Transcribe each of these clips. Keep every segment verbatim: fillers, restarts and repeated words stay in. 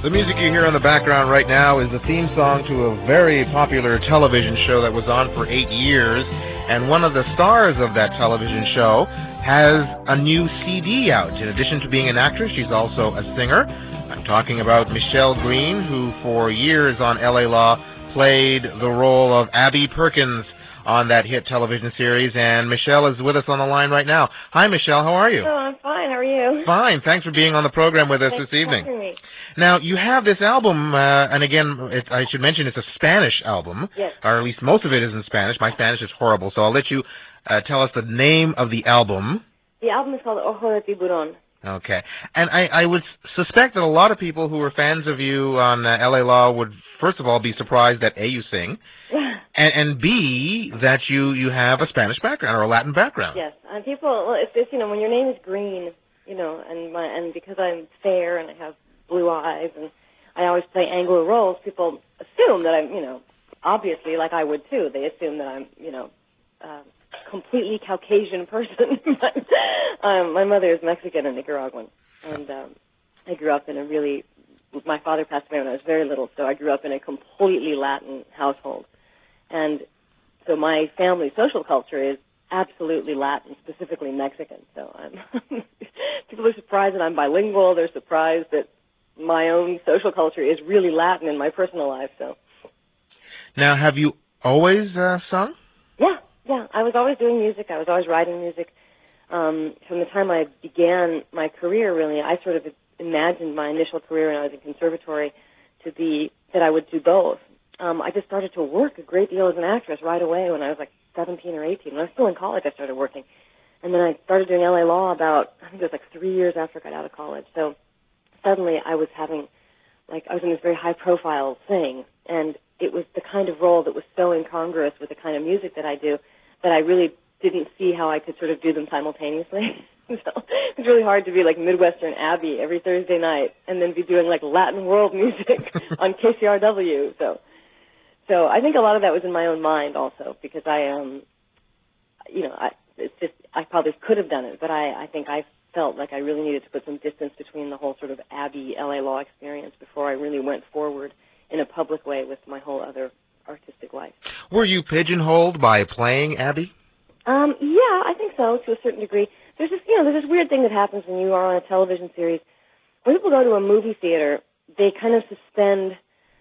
The music you hear in the background right now is the theme song to a very popular television show that was on for eight years. And one of the stars of that television show has a new C D out. In addition to being an actress, she's also a singer. I'm talking about Michelle Green, who for years on L A Law played the role of Abby Perkins on that hit television series. And Michelle is with us on the line right now. Hi, Michelle. How are you? Oh, I'm fine. How are you? Fine. Thanks for being on the program with us Thanks this evening. For me. Now, you have this album, uh, and again, it, I should mention it's a Spanish album, yes. or at least most of it is in Spanish. My Spanish is horrible, so I'll let you uh, tell us the name of the album. The album is called Ojo de Tiburón. Okay. And I, I would suspect that a lot of people who are fans of you on uh, L A Law would, first of all, be surprised that A, you sing, and, and B, that you, you have a Spanish background or a Latin background. Yes. And people, well, it's, it's, you know, when your name is Green, you know, and my, and because I'm fair and I have blue eyes and I always play Anglo roles, people assume that I'm, you know, obviously, like I would too, they assume that I'm, you know, uh, completely Caucasian person. But, um, my mother is Mexican and Nicaraguan, and um, I grew up in a really, my father passed away when I was very little, so I grew up in a completely Latin household. And so my family social culture is absolutely Latin, specifically Mexican. So I'm people are surprised that I'm bilingual. They're surprised that my own social culture is really Latin in my personal life. So now, have you always uh, sung? Yeah, yeah. I was always doing music. I was always writing music. Um, from the time I began my career, really, I sort of imagined my initial career when I was in conservatory to be that I would do both. Um, I just started to work a great deal as an actress right away when I was like seventeen or eighteen. When I was still in college, I started working. And then I started doing L A Law about, I think it was like three years after I got out of college. So suddenly I was having, like, I was in this very high-profile thing, and it was the kind of role that was so incongruous with the kind of music that I do that I really didn't see how I could sort of do them simultaneously. So it's really hard to be like Midwestern Abby every Thursday night and then be doing like Latin world music on K C R W. So, so I think a lot of that was in my own mind also, because I, um, you know, I, it's just I probably could have done it, but I, I think I felt like I really needed to put some distance between the whole sort of Abby L A Law experience before I really went forward in a public way with my whole other artistic life. Were you pigeonholed by playing Abby? Um, yeah, I think so, to a certain degree. There's this, you know, there's this weird thing that happens when you are on a television series. When people go to a movie theater, they kind of suspend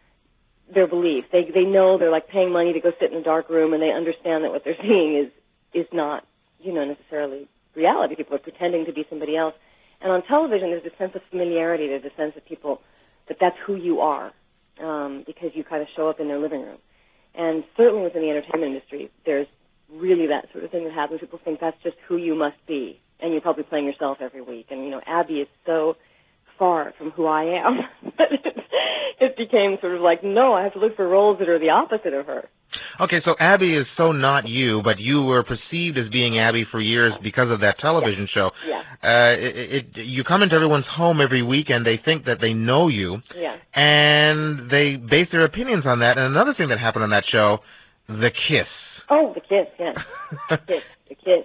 their belief. They they know they're like paying money to go sit in a dark room, and they understand that what they're seeing is is not, you know, necessarily reality. People are pretending to be somebody else. And on television, there's a sense of familiarity. There's a sense of people that that's who you are, um, because you kind of show up in their living room. And certainly within the entertainment industry, there's really that sort of thing that happens. People think that's just who you must be, and you're probably playing yourself every week. And, you know, Abby is so far from who I am that it, it became sort of like, no, I have to look for roles that are the opposite of her. Okay, so Abby is so not you, but you were perceived as being Abby for years because of that television yeah. show. Yeah. Uh, it, it, you come into everyone's home every week, and they think that they know you, yeah. and they base their opinions on that. And another thing that happened on that show, the kiss. Oh, the kiss, yes. the kiss, the kiss.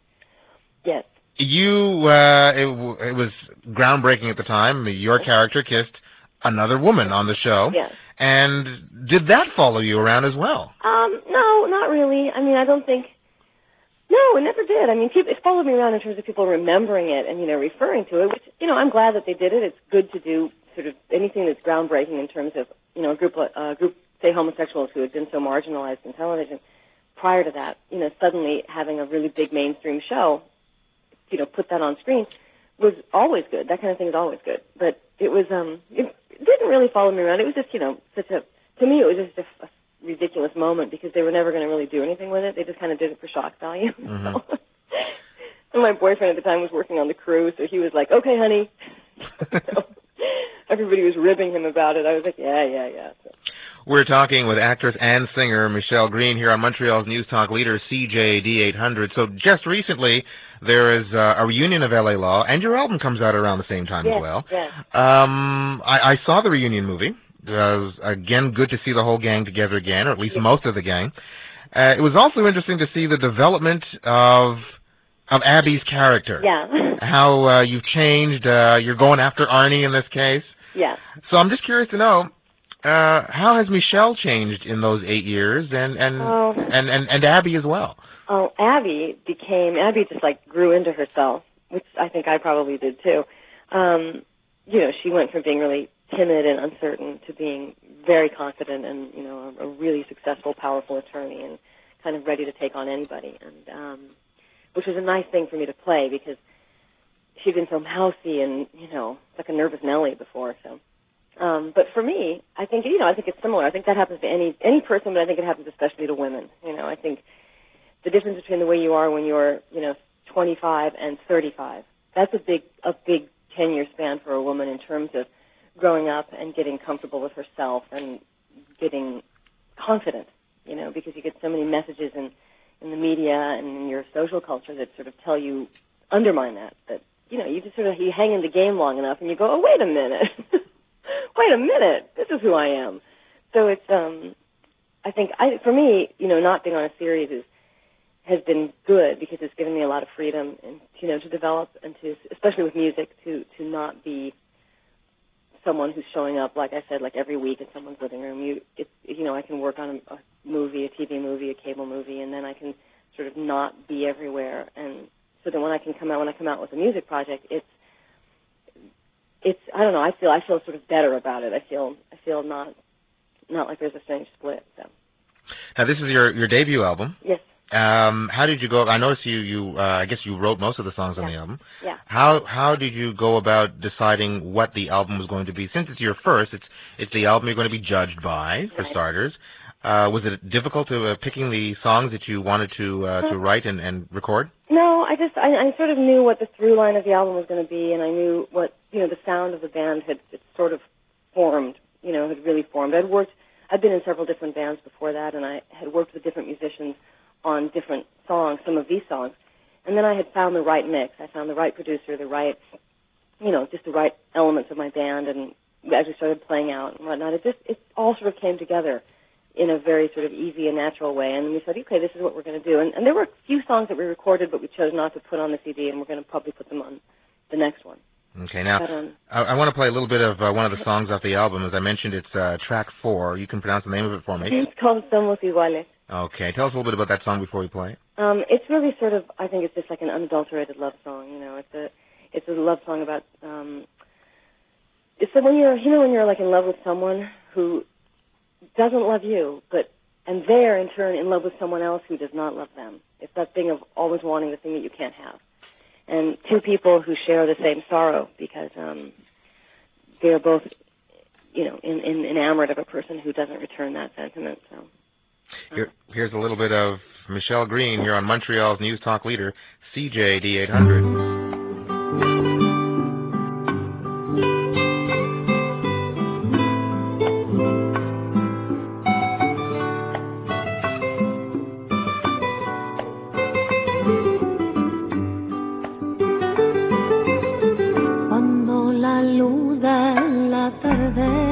Yes. You, uh, it, it was groundbreaking at the time. Your character kissed another woman on the show. Yes. And did that follow you around as well? Um, no, not really. I mean, I don't think, no, it never did. I mean, people, it followed me around in terms of people remembering it and, you know, referring to it, which, you know, I'm glad that they did it. It's good to do sort of anything that's groundbreaking in terms of, you know, a group, uh, group, say, homosexuals who had been so marginalized in television. Prior to that, you know, suddenly having a really big mainstream show, you know, put that on screen was always good. That kind of thing is always good. But it was, um, it, it didn't really follow me around. It was just, you know, such a, to me, it was just a, a ridiculous moment because they were never going to really do anything with it. They just kind of did it for shock value. Mm-hmm. So, and my boyfriend at the time was working on the crew, so he was like, okay, honey. So, everybody was ribbing him about it. I was like, yeah, yeah, yeah. So. We're talking with actress and singer Michelle Green here on Montreal's News Talk leader C J D eight hundred. So just recently, there is uh, a reunion of L A Law, and your album comes out around the same time yes, as well. Yes. Um, I, I saw the reunion movie. It was, again, good to see the whole gang together again, or at least yes. most of the gang. Uh, it was also interesting to see the development of of Abby's character. Yeah. How uh, you've changed. Uh, you're going after Arnie in this case. Yeah. So I'm just curious to know, uh, how has Michelle changed in those eight years, and and Oh. and, and, and Abby as well? Oh, Abby became, Abby just like grew into herself, which I think I probably did too. Um, you know, she went from being really timid and uncertain to being very confident and, you know, a, a really successful, powerful attorney and kind of ready to take on anybody. And, um, which was a nice thing for me to play because she'd been so mousy and, you know, like a nervous Nellie before, so. Um, but for me, I think, you know, I think it's similar. I think that happens to any, any person, but I think it happens especially to women. You know, I think the difference between the way you are when you're, you know, twenty-five and thirty-five, that's a big, a big ten-year span for a woman in terms of growing up and getting comfortable with herself and getting confident, you know, because you get so many messages in, in the media and in your social culture that sort of tell you, undermine that, that, you know, you just sort of, you hang in the game long enough and you go, oh, wait a minute. Wait a minute. This is who I am. So it's, um, I think, I, for me, you know, not being on a series is, has been good because it's given me a lot of freedom and, you know, to develop and to, especially with music, to, to not be someone who's showing up, like I said, like every week in someone's living room. You, it, you know, I can work on a, a movie, a T V movie, a cable movie, and then I can sort of not be everywhere. And so that when I can come out, when I come out with a music project, it's, it's, I don't know, I feel, I feel sort of better about it. I feel, I feel not, not like there's a strange split, so. Now, this is your, your debut album. Yes. Um, how did you go? I noticed you, you uh, I guess you wrote most of the songs on Yeah. the album. Yeah. How how did you go about deciding what the album was going to be? Since it's your first, it's it's the album you're going to be judged by, for Right. starters. Uh, was it difficult to uh, picking the songs that you wanted to uh, to write and, and record? No, I just I, I sort of knew what the through line of the album was going to be, and I knew what, you know, the sound of the band had it sort of formed. You know, had really formed. I'd worked. I'd been in several different bands before that, and I had worked with different musicians on different songs, some of these songs. And then I had found the right mix. I found the right producer, the right, you know, just the right elements of my band. And as we started playing out and whatnot, it just, it all sort of came together in a very sort of easy and natural way. And we said, okay, this is what we're going to do. And, and there were a few songs that we recorded, but we chose not to put on the C D, and we're going to probably put them on the next one. Okay, now, But, um, I, I want to play a little bit of uh, one of the songs off the album. As I mentioned, it's uh, track four. You can pronounce the name of it for me. It's called Somos Iguales. Okay, tell us a little bit about that song before we play it. Um, it's really sort of, I think it's just like an unadulterated love song, you know. It's a, it's a love song about, um, it's when you're, you know, when you're like in love with someone who doesn't love you, but, and they're in turn in love with someone else who does not love them. It's that thing of always wanting the thing that you can't have. And two people who share the same sorrow because, um, they're both, you know, in, in, enamored of a person who doesn't return that sentiment, so. Here, here's a little bit of Michelle Green here on Montreal's News Talk leader, C J D eight hundred. Cuando la luz de la tarde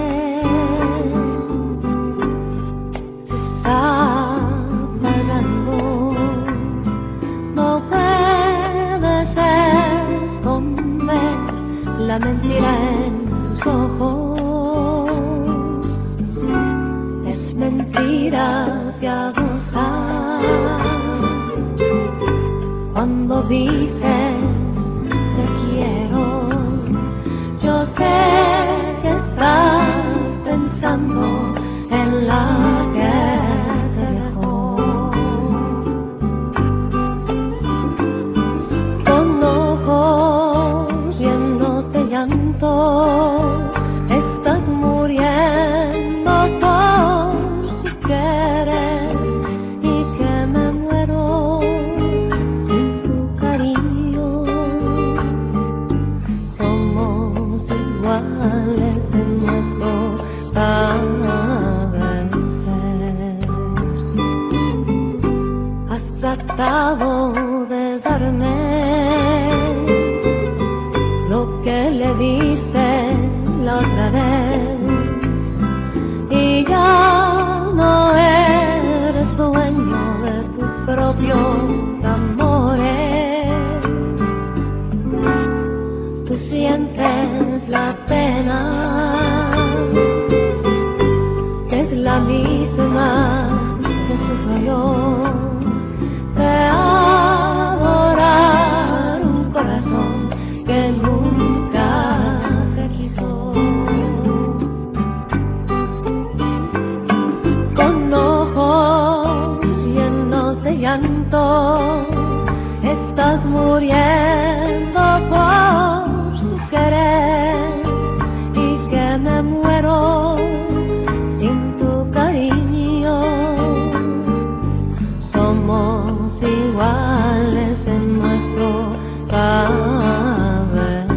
la mentira en tus ojos, es mentira piadosa. Cuando dices te quiero, yo sé que estás pensando en la que te dejó. Con ojos llenos de llanto, estás muriendo por si quieres, y que me muero sin tu cariño. Somos iguales en nuestro padecer. Has tratado de darme lo que le diste la otra vez, y ya no eres dueño de tus propios amores. Tú sientes la pena llanto, estás muriendo por su querer y que me muero sin tu cariño. Somos iguales en nuestro cabecer.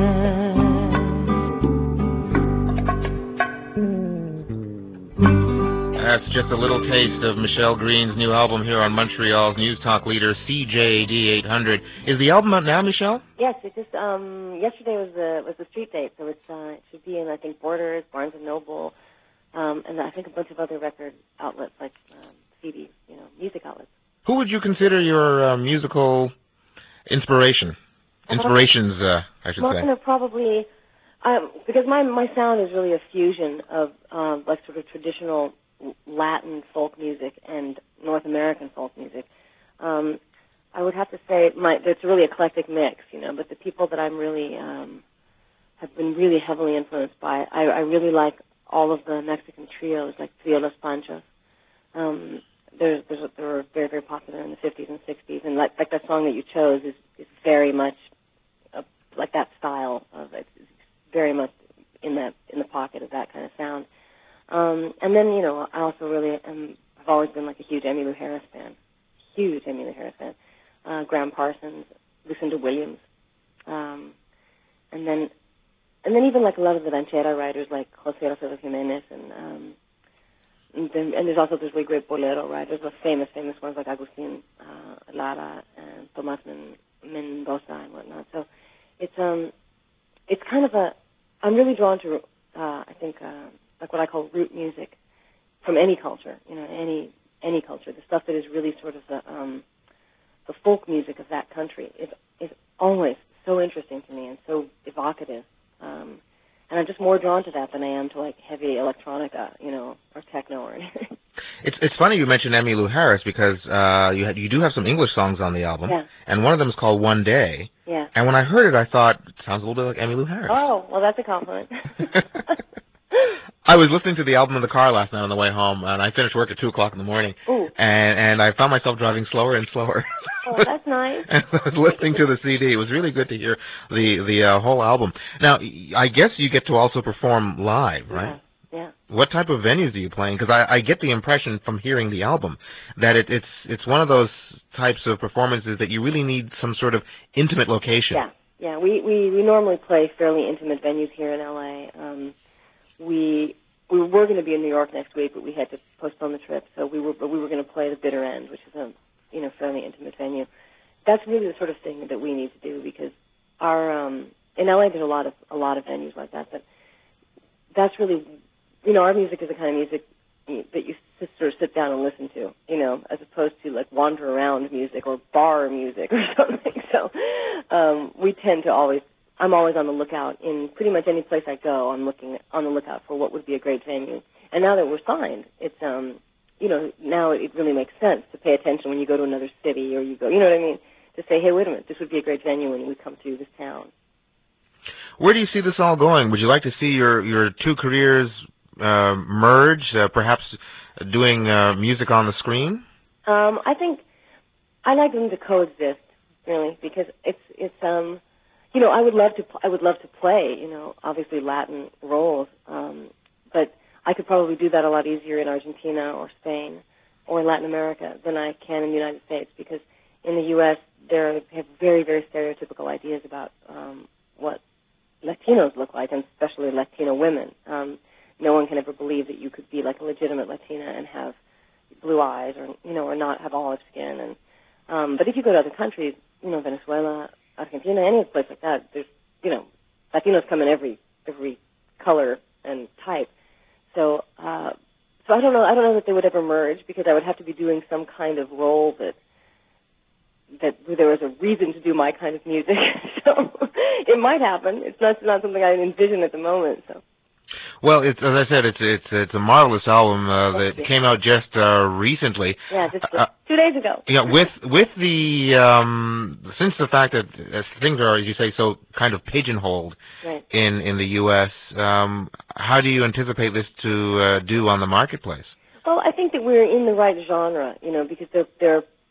That's just a little taste of Michelle Green's new album here on Montreal's News Talk leader, C J D eight hundred. Is the album out now, Michelle? Yes, it just um, yesterday was the was the street date, so it's uh, it should be in I think Borders, Barnes and Noble, um, and I think a bunch of other record outlets like um, C D, you know, music outlets. Who would you consider your uh, musical inspiration? Inspirations, uh, I should well, say. You know, probably um, because my my sound is really a fusion of um, like sort of traditional Latin folk music and North American folk music. Um, I would have to say my it's a really eclectic mix, you know. But the people that I'm really um, have been really heavily influenced by, I, I really like all of the Mexican trios, like Trio Los Panchos. Um, there's, there's, they were very, very popular in the fifties and sixties, and like, like that song that you chose is, is very much a, like that style of it. It's very much in that in the pocket of that kind of sound. Um, and then, you know, I also really am, I've always been like a huge Emmylou Harris fan, huge Emmylou Harris fan. Uh, Graham Parsons, Lucinda Williams, um, and then, and then even like a lot of the ranchera writers like José Alfredo Jiménez, and um, and, then, and there's also those really great bolero writers, the famous, famous ones like Agustín uh, Lara and Tomás Men- Mendoza and whatnot. So it's um, it's kind of a, I'm really drawn to, uh, I think. Uh, like what I call root music from any culture, you know, any any culture. The stuff that is really sort of the um, the folk music of that country is is always so interesting to me and so evocative. Um, and I'm just more drawn to that than I am to like heavy electronica, you know, or techno or anything. It's it's funny you mentioned Emmylou Harris because uh, you had, you do have some English songs on the album, yeah. and one of them is called One Day. Yeah. And when I heard it, I thought it sounds a little bit like Emmylou Harris. Oh, well, that's a compliment. I was listening to the album in the car last night on the way home, and I finished work at two o'clock in the morning. Ooh. And and I found myself driving slower and slower. Oh, that's nice. And I was listening to the C D. It was really good to hear the the uh, whole album. Now, I guess you get to also perform live, right? Yeah. Yeah. What type of venues are you playing? Because I, I get the impression from hearing the album that it, it's it's one of those types of performances that you really need some sort of intimate location. Yeah. Yeah. We we, we normally play fairly intimate venues here in L A. Um, we we were going to be in New York next week, but we had to postpone the trip. So we were but we were going to play the Bitter End, which is a you know fairly intimate venue. That's really the sort of thing that we need to do because our um, in L A there's a lot of a lot of venues like that. But that's really you know our music is the kind of music that you just sort of sit down and listen to, you know, as opposed to like wander around music or bar music or something. So um, we tend to always. I'm always on the lookout in pretty much any place I go. I'm looking on the lookout for what would be a great venue. And now that we're signed, it's um, you know, now it really makes sense to pay attention when you go to another city or you go, you know what I mean, to say, hey, wait a minute, this would be a great venue when we come to this town. Where do you see this all going? Would you like to see your your two careers uh, merge, uh, perhaps doing uh, music on the screen? Um, I think I like them to coexist, really, because it's it's um. You know, I would love to. I would love to play. You know, obviously Latin roles, um, but I could probably do that a lot easier in Argentina or Spain or in Latin America than I can in the United States because in the U S they have very, very stereotypical ideas about um, what Latinos look like, and especially Latino women. Um, no one can ever believe that you could be like a legitimate Latina and have blue eyes, or you know, or not have olive skin. And um, but if you go to other countries, you know, Venezuela, Argentina, any place like that, there's, you know, Latinos come in every every color and type. So, uh, so I don't know. I don't know that they would ever merge because I would have to be doing some kind of role that that there was a reason to do my kind of music. So it might happen. It's not it's not something I envision at the moment. So. Well, it's, as I said, it's it's it's a marvelous album uh, that came out just uh, recently. Yeah, just uh, two days ago. Yeah, with with the um, since the fact that as things are, as you say, so kind of pigeonholed right. in in the U S, um, how do you anticipate this to uh, do on the marketplace? Well, I think that we're in the right genre, you know, because they're they're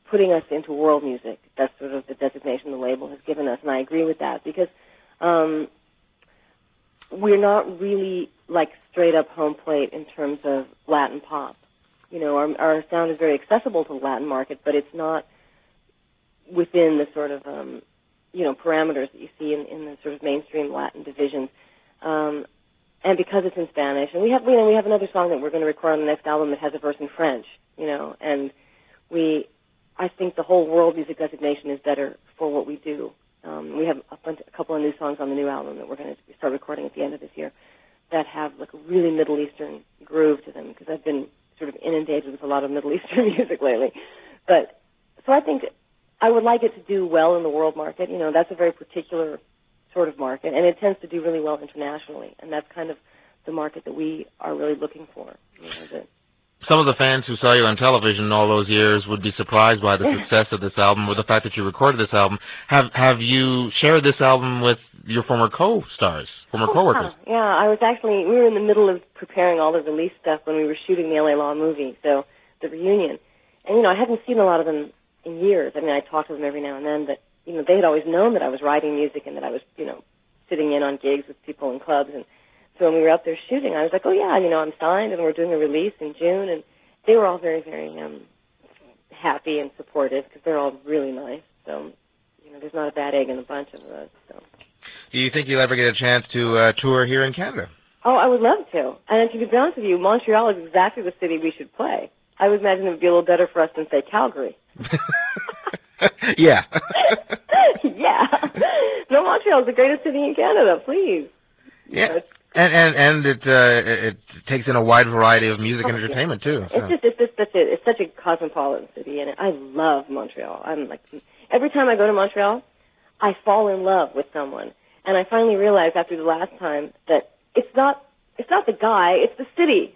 putting us into world music. That's sort of the designation the label has given us, and I agree with that because um, we're not really like straight up home plate in terms of Latin pop. You know, our, our sound is very accessible to the Latin market, but it's not within the sort of um, you know parameters that you see in, in the sort of mainstream Latin divisions. Um, and because it's in Spanish, and we have you know we have another song that we're going to record on the next album that has a verse in French. You know, and we. I think the whole world music designation is better for what we do. Um, we have a, bunch, a couple of new songs on the new album that we're going to start recording at the end of this year that have like a really Middle Eastern groove to them because I've been sort of inundated with a lot of Middle Eastern music lately. But so I think I would like it to do well in the world market. You know, that's a very particular sort of market, and it tends to do really well internationally, and that's kind of the market that we are really looking for. You know, that, Some of the fans who saw you on television all those years would be surprised by the success of this album or the fact that you recorded this album. Have have you shared this album with your former co-stars, former oh, co-workers? Yeah. yeah, I was actually, we were in the middle of preparing all the release stuff when we were shooting the L A Law movie, so the reunion. And, you know, I hadn't seen a lot of them in years. I mean, I talked to them every now and then, but, you know, they had always known that I was writing music and that I was, you know, sitting in on gigs with people in clubs. And so when we were out there shooting, I was like, oh, yeah, you know, I'm signed and we're doing a release in June. And they were all very, very um, happy and supportive because they're all really nice. So, you know, there's not a bad egg in the bunch of us. So. Do you think you'll ever get a chance to uh, tour here in Canada? Oh, I would love to. And to be honest with you, Montreal is exactly the city we should play. I would imagine it would be a little better for us than, say, Calgary. yeah. yeah. No, Montreal is the greatest city in Canada, please. Yeah. You know, and and and it uh, it takes in a wide variety of music and oh, entertainment too. So. It's just it's just such a it's such a cosmopolitan city, and I love Montreal. I'm like every time I go to Montreal, I fall in love with someone, and I finally realized after the last time that it's not it's not the guy, it's the city.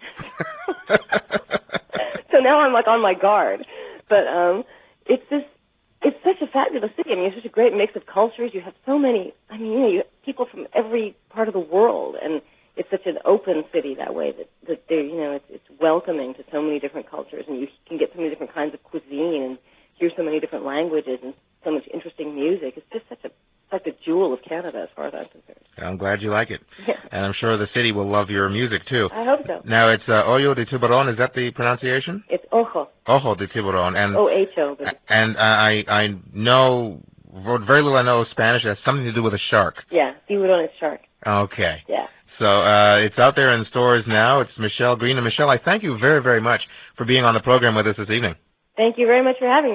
So now I'm like on my guard, but um, it's just it's such a fabulous city. I mean, it's such a great mix of cultures. You have so many. I mean, you know, you have people from every part of the world, and it's such an open city that way that that they, you know, it's it's welcoming to so many different cultures, and you can get so many different kinds of cuisine and hear so many different languages and so much interesting music. It's just such a such a jewel of Canada, as far as I'm concerned. I'm glad you like it, yeah. And I'm sure the city will love your music too. I hope so. Now it's uh, Ojo de Tiburon. Is that the pronunciation? It's Ojo. Ojo de Tiburon, and O H O. But and I I know very little. I know of Spanish. It has something to do with a shark. yeah, tiburon is shark. Okay. Yeah. So uh, it's out there in stores now. It's Michelle Green. And Michelle, I thank you very, very much for being on the program with us this evening. Thank you very much for having me.